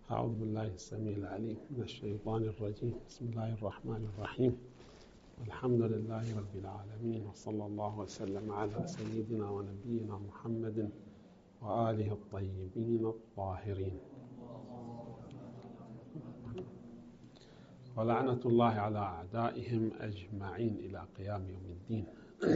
أعوذ بالله السميع العليم من الشيطان الرجيم. بسم الله الرحمن الرحيم. الحمد لله رب العالمين، وصلى الله وسلم على سيدنا ونبينا محمد وآله الطيبين الطاهرين، ولعنة الله على أعدائهم أجمعين إلى قيام يوم الدين.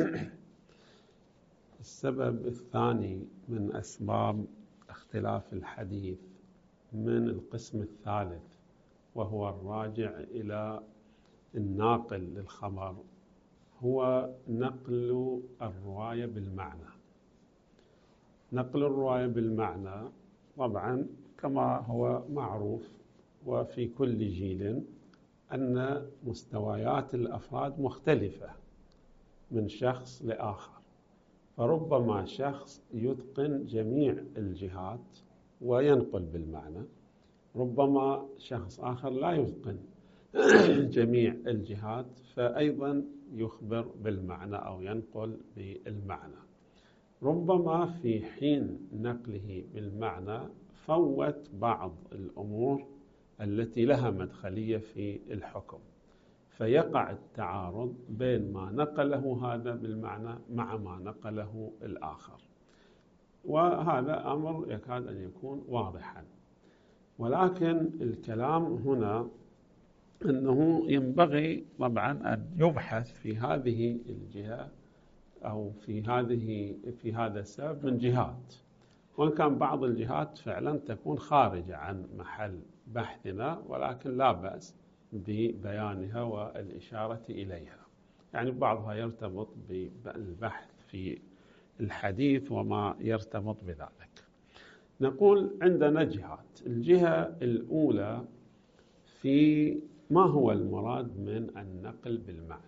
السبب الثاني من أسباب اختلاف الحديث من القسم الثالث، وهو الراجع إلى الناقل للخبر، هو نقل الرواية بالمعنى. نقل الرواية بالمعنى طبعا كما هو معروف وفي كل جيل أن مستويات الأفراد مختلفة من شخص لآخر، فربما شخص يتقن جميع الجهات وينقل بالمعنى، ربما شخص آخر لا يتقن جميع الجهات فأيضا يخبر بالمعنى أو ينقل بالمعنى. ربما في حين نقله بالمعنى فوت بعض الأمور التي لها مدخلية في الحكم، فيقع التعارض بين ما نقله هذا بالمعنى مع ما نقله الآخر، وهذا أمر يكاد أن يكون واضحا. ولكن الكلام هنا أنه ينبغي طبعا أن يبحث في هذه الجهة أو في هذا السبب من جهات، وإن كان بعض الجهات فعلا تكون خارجة عن محل بحثنا، ولكن لا بأس ببيانها والإشارة إليها. يعني بعضها يرتبط بالبحث في الحديث وما يرتبط بذلك. نقول عندنا جهات. الجهة الأولى في ما هو المراد من النقل بالمعنى.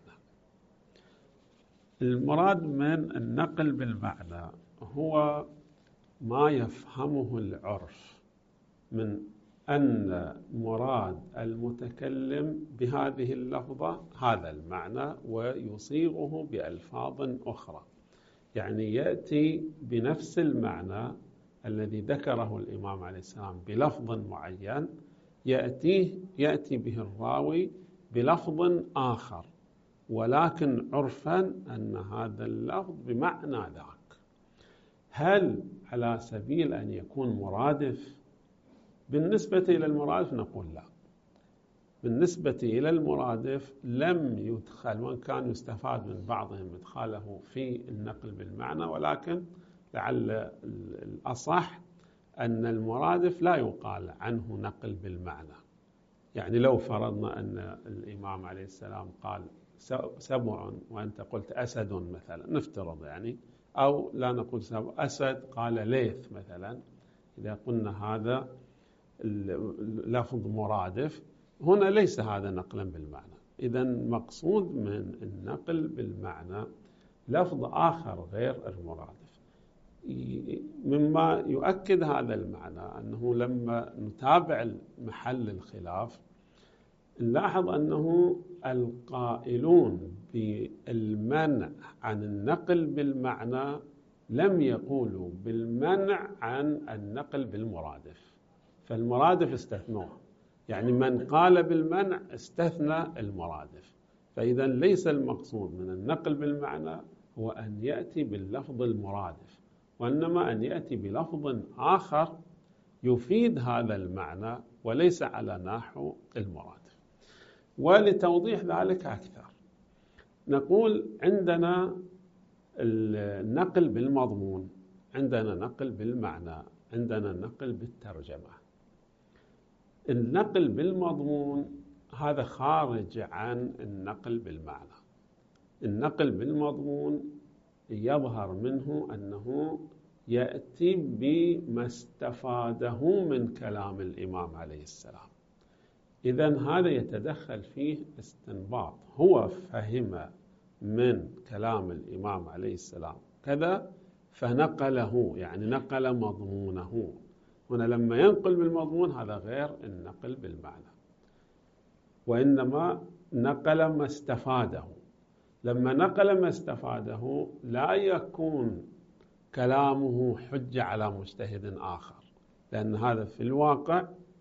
المراد من النقل بالمعنى هو ما يفهمه العرف من أن مراد المتكلم بهذه اللفظة هذا المعنى، ويصيغه بألفاظ أخرى. يعني يأتي بنفس المعنى الذي ذكره الإمام عليه السلام بلفظ معين، يأتي به الراوي بلفظ آخر، ولكن عرفا أن هذا اللفظ بمعنى ذاك. هل على سبيل أن يكون مرادف؟ بالنسبة إلى المرادف نقول لا. بالنسبة إلى المرادف لم يدخل، وإن كان يستفاد من بعضهم إدخاله في النقل بالمعنى، ولكن لعل الأصح أن المرادف لا يقال عنه نقل بالمعنى. يعني لو فرضنا أن الإمام عليه السلام قال سبع وأنت قلت أسد مثلا، نفترض يعني، أو لا نقول سبع، أسد قال ليث مثلا، إذا قلنا هذا لفظ مرادف، هنا ليس هذا نقلا بالمعنى. إذن مقصود من النقل بالمعنى لفظ آخر غير المرادف. مما يؤكد هذا المعنى أنه لما نتابع محل الخلاف نلاحظ أنه القائلون بالمنع عن النقل بالمعنى لم يقولوا بالمنع عن النقل بالمرادف، فالمرادف استثنوه. يعني من قال بالمنع استثنى المرادف. فإذا ليس المقصود من النقل بالمعنى هو أن يأتي باللفظ المرادف، وإنما أن يأتي بلفظ آخر يفيد هذا المعنى وليس على نحو المرادف. ولتوضيح ذلك أكثر نقول عندنا النقل بالمضمون، عندنا نقل بالمعنى، عندنا نقل بالترجمة. النقل بالمضمون هذا خارج عن النقل بالمعنى. النقل بالمضمون يظهر منه أنه يأتي بما استفاده من كلام الإمام عليه السلام. إذن هذا يتدخل فيه استنباط، هو فهم من كلام الإمام عليه السلام كذا فنقله، يعني نقل مضمونه. هنا لما ينقل بالمضمون هذا غير النقل بالمعنى، وإنما نقل ما استفاده. لما نقل ما استفاده لا يكون كلامه حجة على مجتهد آخر، لأن هذا في الواقع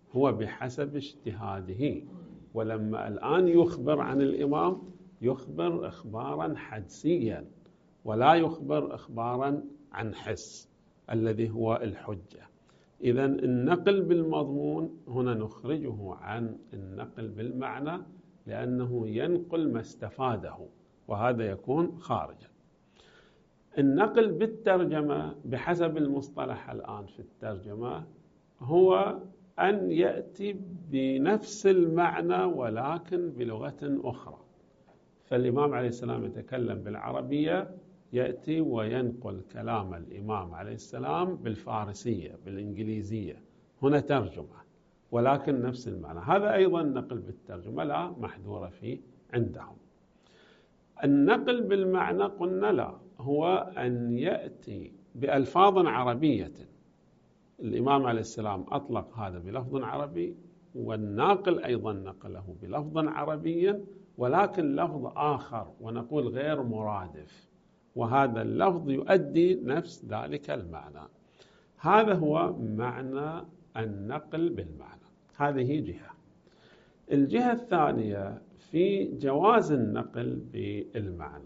هو بحسب اجتهاده. ولما الآن يخبر عن الإمام يخبر إخبارا حدسيا ولا يخبر إخبارا عن حس الذي هو الحجة. إذن النقل بالمضمون هنا نخرجه عن النقل بالمعنى لأنه ينقل ما استفاده، وهذا يكون خارجا. النقل بالترجمة بحسب المصطلح الآن في الترجمة هو أن يأتي بنفس المعنى ولكن بلغة أخرى. فالإمام عليه السلام يتكلم بالعربية، يأتي وينقل كلام الإمام عليه السلام بالفارسية بالإنجليزية، هنا ترجمة ولكن نفس المعنى. هذا أيضا نقل بالترجمة لا محذور فيه عندهم. النقل بالمعنى قلنا لا، هو أن يأتي بألفاظ عربية. الإمام عليه السلام أطلق هذا بلفظ عربي، والناقل أيضا نقله بلفظ عربي ولكن لفظ آخر ونقول غير مرادف، وهذا اللفظ يؤدي نفس ذلك المعنى. هذا هو معنى النقل بالمعنى. هذه جهة. الجهة الثانية في جواز النقل بالمعنى.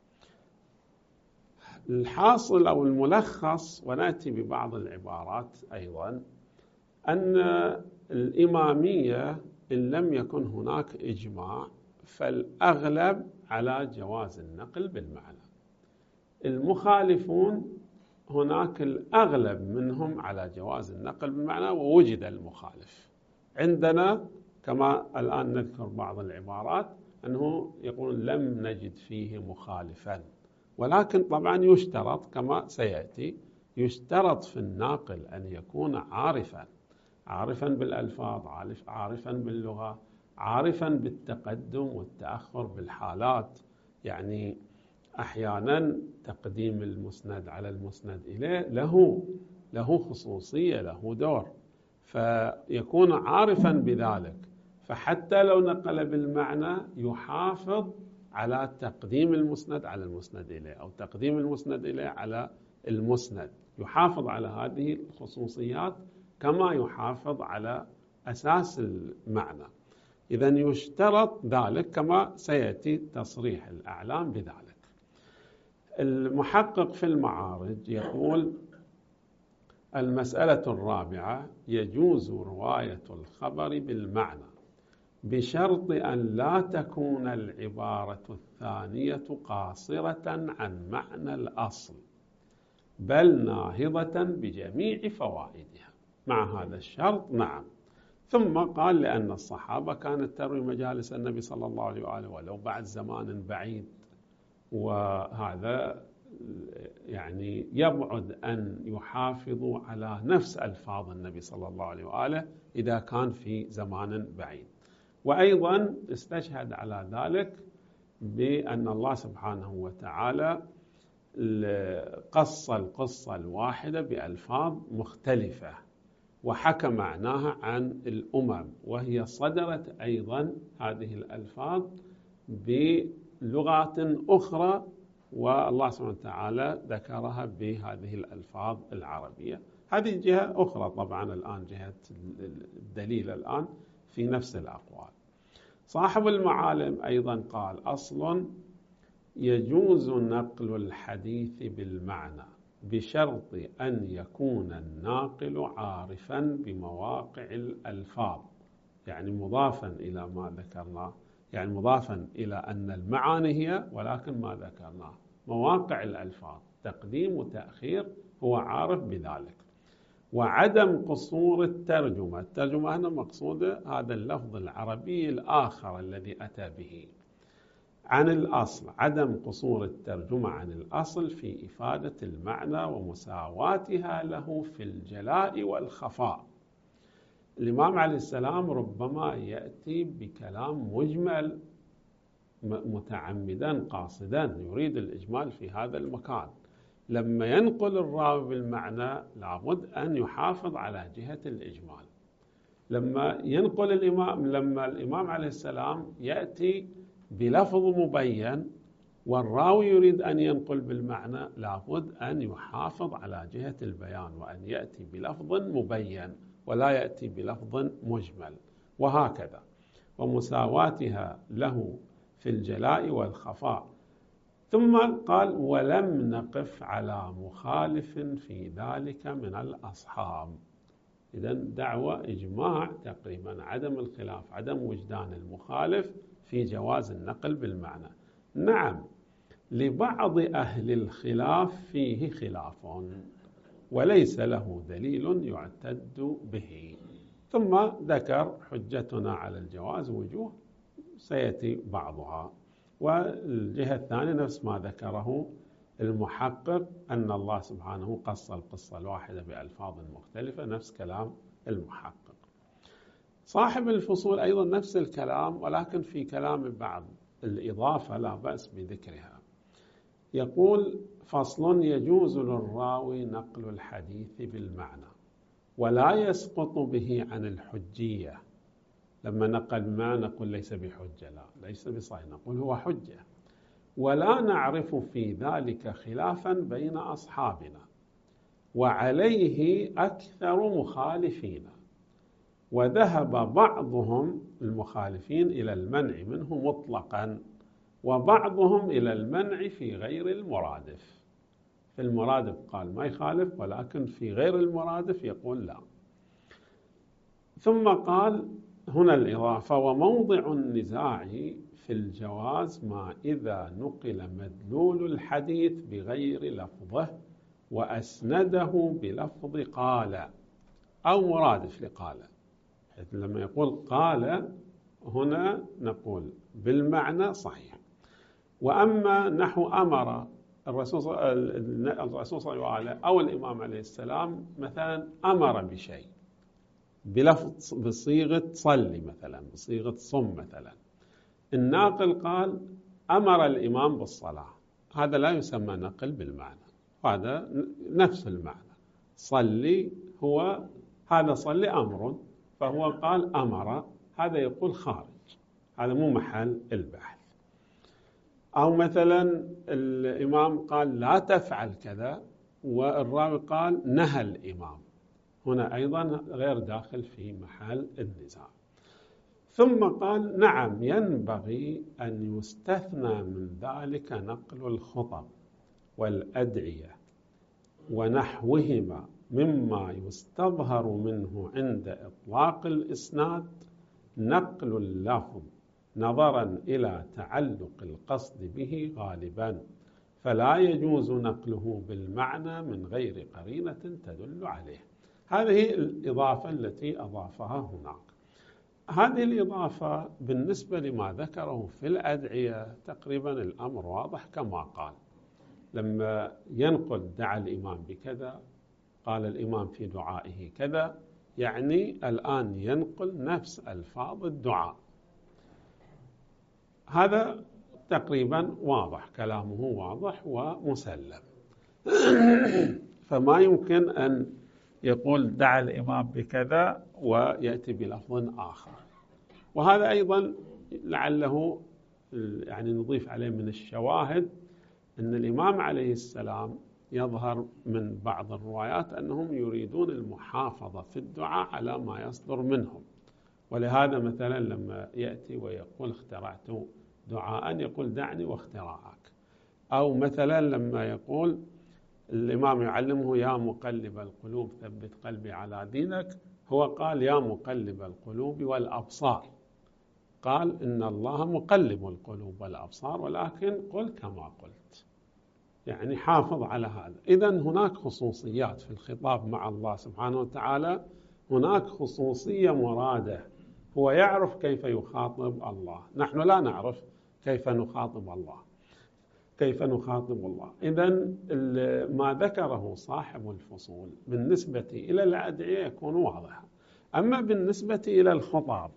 الحاصل أو الملخص، ونأتي ببعض العبارات أيضا، أن الإمامية إن لم يكن هناك إجماع فالأغلب على جواز النقل بالمعنى. المخالفون هناك الأغلب منهم على جواز النقل بالمعنى ووجد المخالف. عندنا كما الآن نذكر بعض العبارات أنه يقول لم نجد فيه مخالفا، ولكن طبعا يشترط كما سيأتي، يشترط في الناقل أن يكون عارفا بالألفاظ، عارفا باللغة، عارفا بالتقدم والتأخر بالحالات. يعني أحيانا تقديم المسند على المسند إليه له خصوصية، له دور، فيكون عارفا بذلك. فحتى لو نقل بالمعنى يحافظ على تقديم المسند على المسند إليه أو تقديم المسند إليه على المسند، يحافظ على هذه الخصوصيات كما يحافظ على أساس المعنى. إذن يشترط ذلك كما سيأتي تصريح الأعلام بذلك. المحقق في المعارج يقول: المسألة الرابعة: يجوز رواية الخبر بالمعنى بشرط أن لا تكون العبارة الثانية قاصرة عن معنى الأصل بل ناهضة بجميع فوائدها. مع هذا الشرط نعم. ثم قال: لأن الصحابة كانت تروي مجالس النبي صلى الله عليه وآله ولو بعد زمان بعيد، وهذا يعني يبعد أن يحافظوا على نفس ألفاظ النبي صلى الله عليه وآله إذا كان في زمان بعيد. وأيضا استشهد على ذلك بأن الله سبحانه وتعالى قص القصة الواحدة بألفاظ مختلفة وحكى معناها عن الأمم، وهي صدرت أيضا هذه الألفاظ بلغات أخرى، والله سبحانه وتعالى ذكرها بهذه الألفاظ العربية. هذه جهة أخرى طبعا، الآن جهة الدليل الآن في نفس الأقوال. صاحب المعالم أيضا قال: أصل يجوز نقل الحديث بالمعنى بشرط أن يكون الناقل عارفا بمواقع الألفاظ، يعني مضافا إلى ما ذكرناه، يعني مضافا إلى أن المعاني هي ولكن ما ذكرناه مواقع الألفاظ تقديم وتأخير، هو عارف بذلك. وعدم قصور الترجمة هنا مقصودة هذا اللفظ العربي الآخر الذي أتى به عن الأصل، عدم قصور الترجمة عن الأصل في إفادة المعنى ومساواتها له في الجلاء والخفاء. الإمام عليه السلام ربما يأتي بكلام مجمل متعمدا قاصدا يريد الإجمال في هذا المكان، لما ينقل الراوي بالمعنى لابد أن يحافظ على جهة الإجمال. لما الإمام عليه السلام يأتي بلفظ مبين والراوي يريد أن ينقل بالمعنى لابد أن يحافظ على جهة البيان وأن يأتي بلفظ مبين ولا يأتي بلفظ مجمل، وهكذا، ومساواتها له في الجلاء والخفاء. ثم قال: ولم نقف على مخالف في ذلك من الأصحاب. إذن دعوة إجماع تقريبا، عدم الخلاف، عدم وجدان المخالف في جواز النقل بالمعنى. نعم، لبعض أهل الخلاف فيه خلاف وليس له دليل يعتد به. ثم ذكر حجتنا على الجواز وجوه سيأتي بعضها. والجهة الثانية نفس ما ذكره المحقق، أن الله سبحانه قص القصة الواحدة بألفاظ مختلفة، نفس كلام المحقق. صاحب الفصول أيضا نفس الكلام، ولكن في كلام بعض الإضافة لا بأس بذكرها. يقول: فصل: يجوز للراوي نقل الحديث بالمعنى ولا يسقط به عن الحجية. لما نقل ما نقول ليس بحجة، لا، ليس بصحيح، نقول هو حجة. ولا نعرف في ذلك خلافا بين أصحابنا، وعليه أكثر مخالفين. وذهب بعضهم المخالفين إلى المنع منه مطلقا، وبعضهم إلى المنع في غير المرادف. في المرادف قال ما يخالف، ولكن في غير المرادف يقول لا. ثم قال هنا الإضافة: وموضع النزاع في الجواز ما إذا نقل مدلول الحديث بغير لفظه وأسنده بلفظ قال أو مرادف لقال. لما يقول قال هنا نقول بالمعنى صحيح. وأما نحو أمر الرسول صلى الله عليه وسلم أو الإمام عليه السلام مثلا أمر بشيء بلفظ بصيغة صلي مثلا، بصيغة صم مثلا، الناقل قال أمر الإمام بالصلاة، هذا لا يسمى نقل بالمعنى، هذا نفس المعنى. صلي هو هذا، صلي أمر، فهو قال أمر، هذا يقول خارج، هذا مو محل البحث. أو مثلا الإمام قال لا تفعل كذا، والراوي قال نهى الإمام، هنا أيضا غير داخل في محل النزاع. ثم قال: نعم، ينبغي أن يستثنى من ذلك نقل الخطب والأدعية ونحوهما مما يستظهر منه عند إطلاق الإسناد نقل اللفظ نظرا إلى تعلق القصد به غالبا، فلا يجوز نقله بالمعنى من غير قرينة تدل عليه. هذه الإضافة التي أضافها هناك. هذه الإضافة بالنسبة لما ذكره في الأدعية تقريبا الأمر واضح كما قال، لما ينقل دعا الإمام بكذا، قال الإمام في دعائه كذا، يعني الآن ينقل نفس ألفاظ الدعاء. هذا تقريبا واضح، كلامه واضح ومسلم. فما يمكن أن يقول دعا الإمام بكذا ويأتي بلفظ آخر. وهذا أيضا لعله يعني نضيف عليه من الشواهد أن الإمام عليه السلام يظهر من بعض الروايات أنهم يريدون المحافظة في الدعاء على ما يصدر منهم. ولهذا مثلا لما يأتي ويقول اخترعت دعاء يقول دعني واختراعك. أو مثلا لما يقول الإمام يعلمه يا مقلب القلوب ثبت قلبي على دينك، هو قال يا مقلب القلوب والأبصار، قال إن الله مقلب القلوب والأبصار، ولكن قل كما قلت، يعني حافظ على هذا. إذن هناك خصوصيات في الخطاب مع الله سبحانه وتعالى، هناك خصوصية مرادة، هو يعرف كيف يخاطب الله، نحن لا نعرف كيف نخاطب الله. إذن ما ذكره صاحب الفصول بالنسبة إلى الأدعية يكون واضحا. أما بالنسبة إلى الخطاب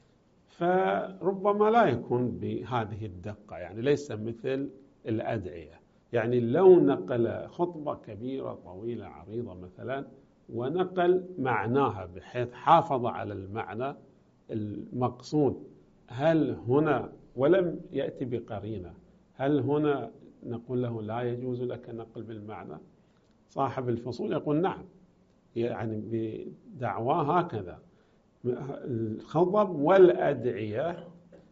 فربما لا يكون بهذه الدقة، يعني ليس مثل الأدعية. يعني لو نقل خطبة كبيرة طويلة عريضة مثلا ونقل معناها بحيث حافظ على المعنى المقصود، هل هنا ولم يأتي بقرينة، هل هنا نقول له لا يجوز لك نقل بالمعنى؟ صاحب الفصول يقول نعم، يعني بدعواه هكذا: الخطب والأدعية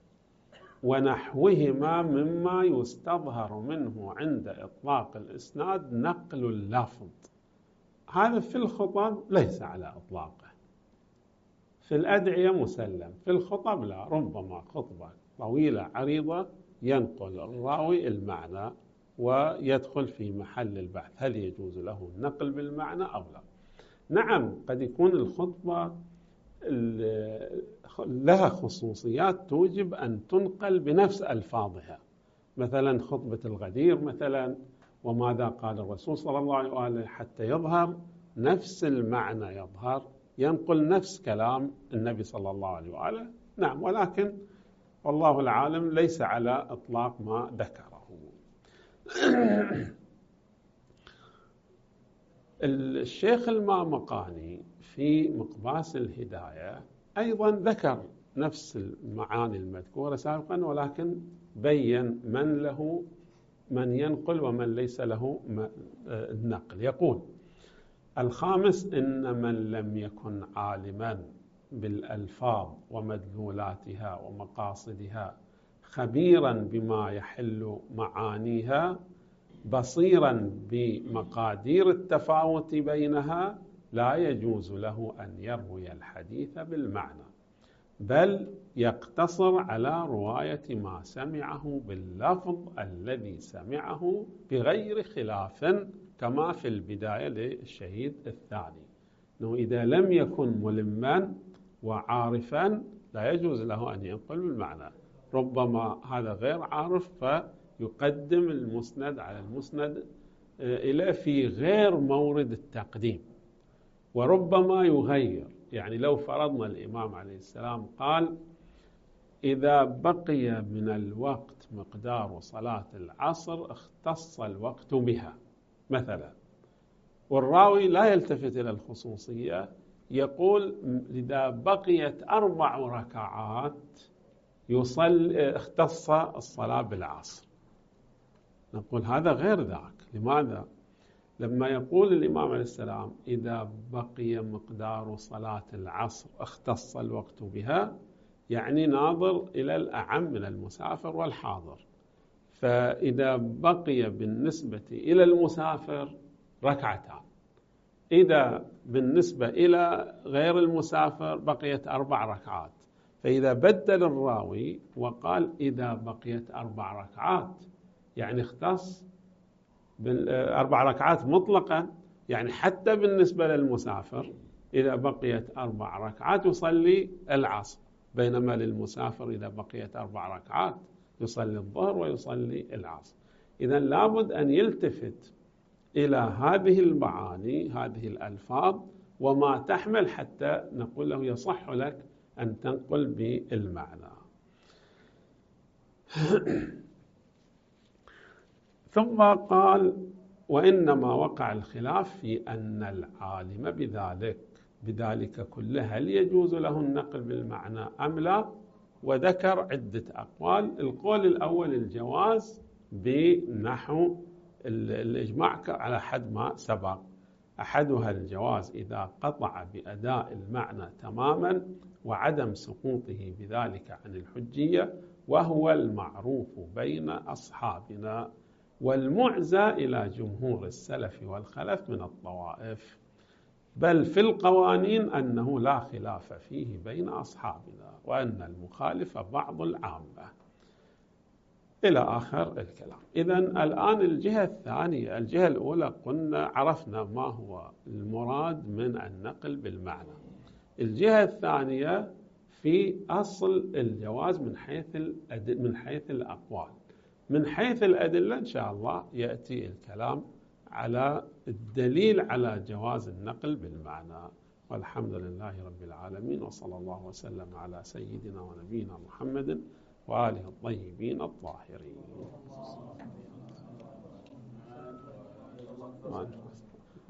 ونحوهما مما يستظهر منه عند إطلاق الإسناد نقل اللفظ. هذا في الخطب ليس على إطلاقه، في الأدعية مسلم، في الخطب لا، ربما خطبة طويلة عريضة ينقل الراوي المعنى ويدخل في محل البحث هل يجوز له النقل بالمعنى أو لا. نعم، قد يكون الخطبة لها خصوصيات توجب أن تنقل بنفس ألفاظها، مثلا خطبة الغدير مثلا، وماذا قال الرسول صلى الله عليه وآله حتى يظهر نفس المعنى، يظهر ينقل نفس كلام النبي صلى الله عليه وآله. نعم، ولكن والله العالم ليس على إطلاق ما ذكره. الشيخ المامقاني في مقباس الهداية أيضا ذكر نفس المعاني المذكورة سابقا، ولكن بين من ينقل ومن ليس له النقل. يقول: الخامس: إن من لم يكن عالما بالألفاظ ومدلولاتها ومقاصدها، خبيرا بما يحل معانيها، بصيرا بمقادير التفاوت بينها، لا يجوز له أن يروي الحديث بالمعنى، بل يقتصر على رواية ما سمعه باللفظ الذي سمعه بغير خلاف، كما في البداية للشهيد الثاني، أنه إذا لم يكن ملما وعارفا لا يجوز له أن ينقل بالمعنى. ربما هذا غير عارف فيقدم المسند على المسند إلى في غير مورد التقديم، وربما يغير. يعني لو فرضنا الإمام عليه السلام قال: إذا بقي من الوقت مقدار صلاة العصر اختص الوقت بها مثلا، والراوي لا يلتفت إلى الخصوصية، يقول: إذا بقيت 4 ركعات اختص الصلاة بالعصر. نقول هذا غير ذاك. لماذا؟ لما يقول الإمام عليه السلام: إذا بقي مقدار صلاة العصر اختص الوقت بها، يعني ناظر إلى الأعم من المسافر والحاضر. فإذا بقي بالنسبة إلى المسافر 2 ركعتان، إذا بالنسبة إلى غير المسافر بقيت 4 ركعات. فإذا بدل الراوي وقال: إذا بقيت 4 ركعات، يعني اختص ب4 ركعات مطلقا، يعني حتى بالنسبة للمسافر إذا بقيت 4 ركعات يصلي العصر، بينما للمسافر إذا بقيت 4 ركعات يصلي الظهر ويصلي العصر. إذن لابد أن يلتفت إلى هذه المعاني، هذه الألفاظ وما تحمل، حتى نقول له يصح لك أن تنقل بالمعنى. ثم قال: وإنما وقع الخلاف في أن العالم بذلك كله هل يجوز له النقل بالمعنى أم لا؟ وذكر عدة أقوال. القول الأول الجواز بنحو الإجماع على حد ما سبق. أحدها الجواز إذا قطع بأداء المعنى تماما وعدم سقوطه بذلك عن الحجية، وهو المعروف بين أصحابنا والمعزى إلى جمهور السلف والخلف من الطوائف، بل في القوانين أنه لا خلاف فيه بين أصحابنا، وأن المخالف بعض العامة، إلى آخر الكلام. إذن الآن الجهة الثانية. الجهة الأولى قلنا عرفنا ما هو المراد من النقل بالمعنى. الجهة الثانية في أصل الجواز من حيث الأقوال. من حيث الأدلة إن شاء الله يأتي الكلام على الدليل على جواز النقل بالمعنى. والحمد لله رب العالمين، وصلى الله وسلم على سيدنا ونبينا محمد وآله الطيبين الطاهرين.